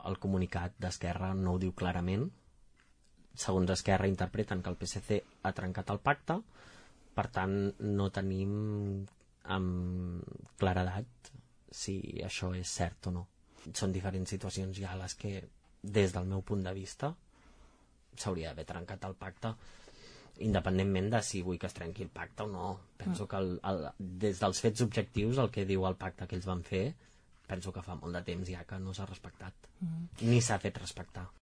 el comunicat d'Esquerra no ho diu clarament. Segons Esquerra interpreten que el PSC ha trencat el pacte, per tant no tenim amb claredat si això és cert o no. Són diferents situacions ja les que, des del meu punt de vista, s'hauria d'haver trencat el pacte, independentment de si vull que es trenqui el pacte o no. Penso que des dels fets objectius, el que diu el pacte que ells van fer, penso que fa molt de temps ja que no s'ha respectat, ni s'ha fet respectar.